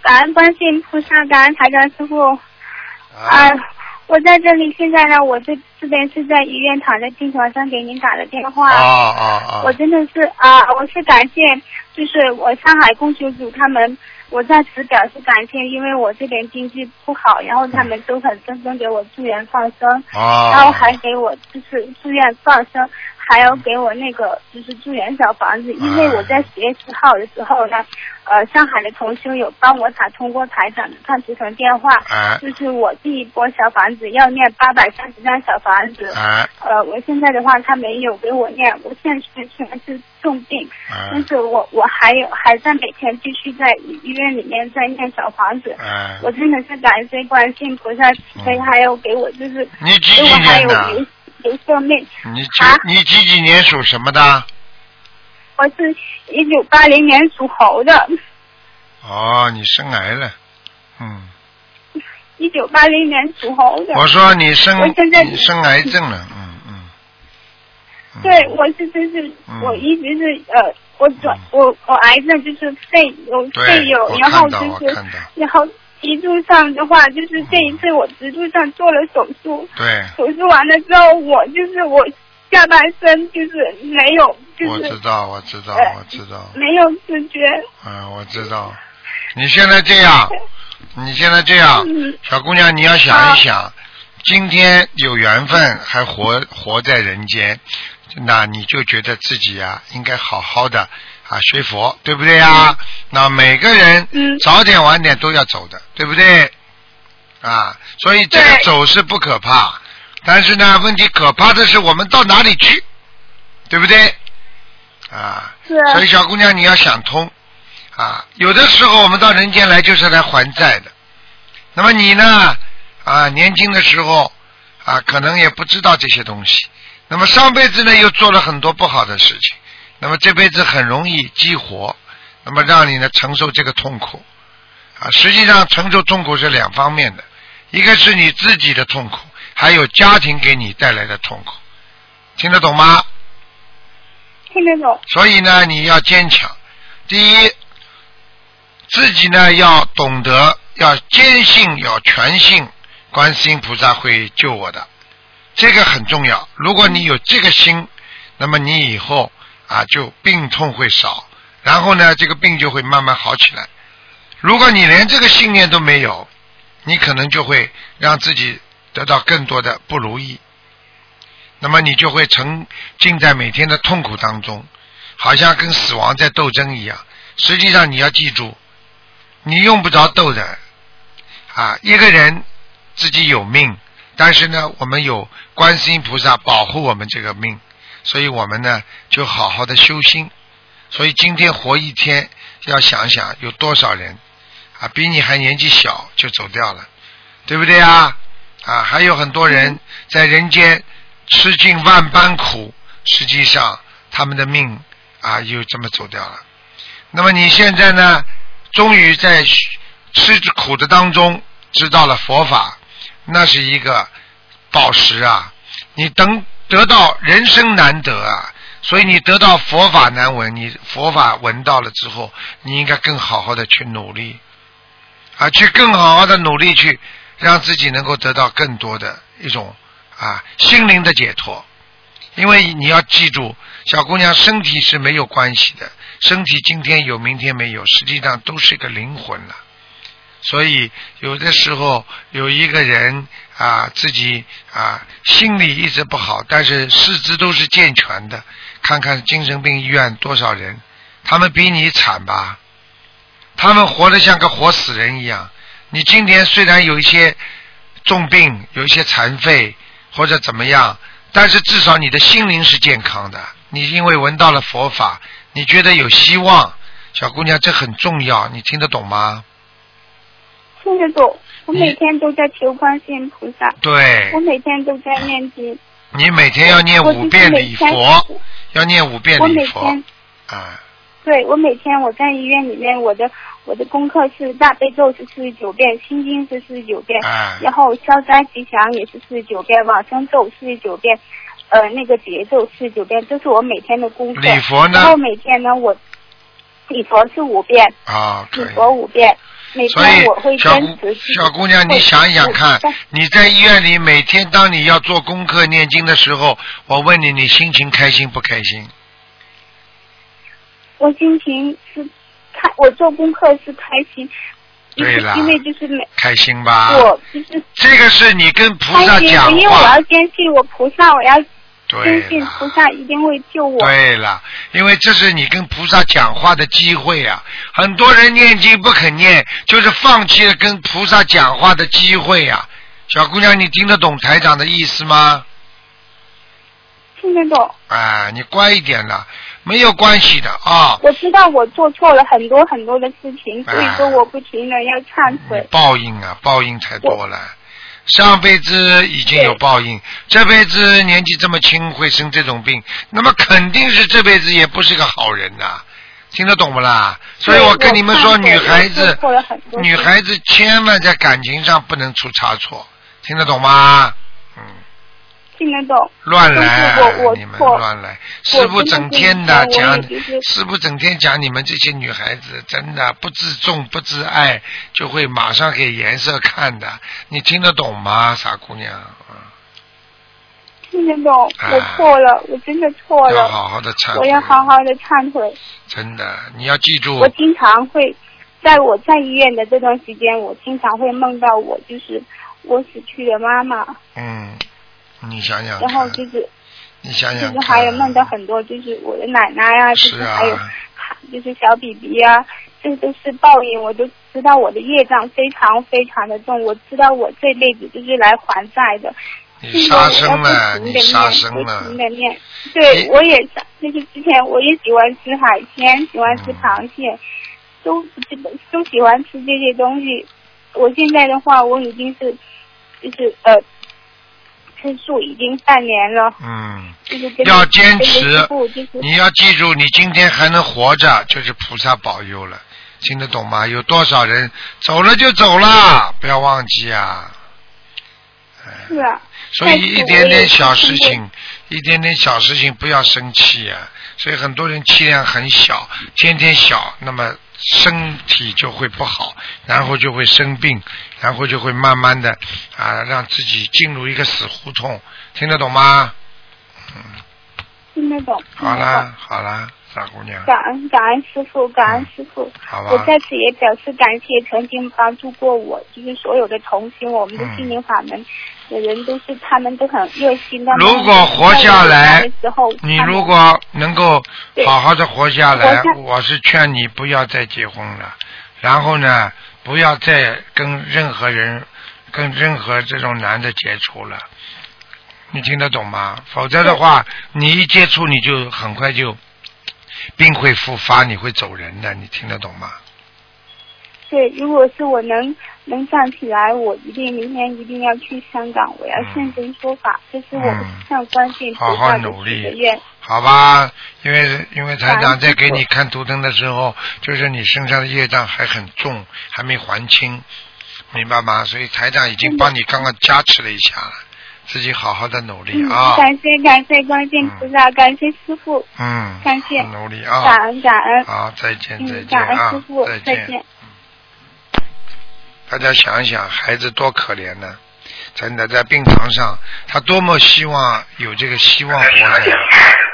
感恩观世音菩萨，感恩台长师傅。我在这里，现在呢，我这边是在医院躺在病床上给您打的电话。我真的是我是感谢，就是我上海共修组他们，我在此表示感谢，因为我这边经济不好，然后他们都很认真给我住院放生，然后还给我就是住院放生。还要给我那个就是住院小房子，因为我在10月10号的时候呢，上海的同修有帮我打通过台长的看图腾电话，就是我第一波小房子要念830张小房子，我现在的话他没有给我念，我现在全是重病，但是我还在每天继续在医院里面在念小房子，我真的是感谢观世音菩萨慈悲，还有给我就是给我还有留生命。 你几年属什么的？ 我是1980年属猴的。 你生癌了 ，1980年属猴的。 我说你生癌症了， 对，我是我一直是我癌症就是肺有，然后就是然后脊柱上的话，就是这一次我脊柱上做了手术， 对， 手术完了之后，我下半身就是没有，就是我知道， 没有知觉。 我知道。你现在这样，小姑娘，你要想一想，今天有缘分还活在人间，那你就觉得自己应该好好的学佛，对不对呀？那每个人早点晚点都要走的，对不对？所以这个走是不可怕，但是呢，问题可怕的是我们到哪里去，对不对？所以小姑娘你要想通有的时候我们到人间来就是来还债的。那么你呢年轻的时候可能也不知道这些东西，那么上辈子呢又做了很多不好的事情，那么这辈子很容易激活，那么让你呢承受这个痛苦实际上承受痛苦是两方面的，一个是你自己的痛苦，还有家庭给你带来的痛苦，听得懂吗？ 听得懂。 所以呢你要坚强，第一自己呢要懂得，要坚信，要全信观世音菩萨会救我的，这个很重要。如果你有这个心，那么你以后就病痛会少，然后呢这个病就会慢慢好起来。如果你连这个信念都没有，你可能就会让自己得到更多的不如意，那么你就会沉浸在每天的痛苦当中，好像跟死亡在斗争一样。实际上你要记住，你用不着斗的一个人自己有命，但是呢我们有观世音菩萨保护我们这个命，所以我们呢就好好的修心。所以今天活一天，要想想有多少人比你还年纪小就走掉了，对不对还有很多人在人间吃尽万般苦，实际上他们的命又这么走掉了。那么你现在呢终于在吃苦的当中知道了佛法，那是一个宝石你得到人生难得所以你得到佛法难闻，你佛法闻到了之后，你应该更好好的去努力去更好好的努力，去让自己能够得到更多的一种心灵的解脱。因为你要记住，小姑娘，身体是没有关系的，身体今天有明天没有，实际上都是一个灵魂了。所以有的时候有一个人自己心理一直不好，但是四肢都是健全的，看看精神病医院多少人，他们比你惨吧，他们活得像个活死人一样。你今天虽然有一些重病，有一些残废或者怎么样，但是至少你的心灵是健康的，你因为闻到了佛法，你觉得有希望。小姑娘，这很重要，你听得懂吗？ 听得懂，我每天都在求观世音菩萨。 对， 我每天都在念经。 你每天要念5遍礼佛，要念5遍礼佛。 对，我每天我在医院里面，我的功课是大悲咒是49遍，心经是49遍，然后消灾吉祥也是49遍，往生咒49遍，那个节咒49遍，这是我每天的功课。 礼佛呢？ 然后每天呢，我礼佛是5遍。 礼佛5遍。 所以小姑娘，你想一想看，你在医院里每天当你要做功课念经的时候，我问你，你心情开心不开心？ 我心情是我做功课是开心。 对了， 因为就是开心吧？ 我就是这个是你跟菩萨讲话， 因为我要坚信我菩萨，我要坚信菩萨一定会救我。 对了，因为这是你跟菩萨讲话的机会啊！很多人念经不肯念，就是放弃了跟菩萨讲话的机会啊！小姑娘，你听得懂台长的意思吗？ 听得懂。 你乖一点了。没有关系的啊！ 我知道我做错了很多很多的事情，所以说我不停的要忏悔。 报应啊，报应太多了。上辈子已经有报应，这辈子年纪这么轻会生这种病，那么肯定是这辈子也不是个好人呐。听得懂不啦？所以我跟你们说，女孩子千万在感情上不能出差错，听得懂吗？ 听得懂。 乱来，你们乱来。师父整天的讲，师父整天讲你们这些女孩子真的不自重不自爱，就会马上给颜色看的。你听得懂吗，傻姑娘？ 听得懂，我错了，我真的错了。 要好好的忏悔。 我要好好的忏悔。 真的，你要记住。 我经常会，在医院的这段时间，我经常会梦到就是我死去的妈妈。 你想想看， 然后你想想看， 就是还有梦到很多，就是我的奶奶啊，就是还有就是小 BB 啊，这都是报应。我都知道我的业障非常非常的重，我知道我这辈子就是来还债的。 你杀生了，你杀生了。 不停的念，对，我也就是之前我也喜欢吃海鲜，喜欢吃螃蟹，都喜欢吃这些东西。我现在的话，我已经是就是吃素已经半年了。 要坚持。你要记住，你今天还能活着，就是菩萨保佑了，听得懂吗？有多少人走了就走了，不要忘记啊。 是啊。 所以一点点小事情不要生气啊。所以很多人气量很小，天天小，那么身体就会不好，然后就会生病，然后就会慢慢的让自己进入一个死胡同，听得懂吗？ 听得懂。 好啦，傻姑娘。 感恩师父，感恩师父。 好吧。 我在此也表示感谢曾经帮助过我，就是所有的同行，我们的心灵法门的人他们都很热心的。 如果活下来，你如果能够好好的活下来，我是劝你不要再结婚了，然后呢，不要再跟任何这种男的接触了。你听得懂吗？否则的话，你一接触你就很快就病会复发，你会走人的。你听得懂吗？ 对，如果是我能站起来，我明年一定要去香港，我要现身说法，这是我向观世音菩萨的许的愿。 好吧，因为台长在给你看图腾的时候，就是你身上的业障还很重，还没还清，明白吗？所以台长已经帮你刚刚加持了一下了，自己好好的努力啊！ 感谢观世音菩萨，感谢师父，感谢努力啊！ 感恩。 好，再见感恩师父， 再见。大家想一想，孩子多可怜呢！真的在病床上，他多么希望有这个希望活着。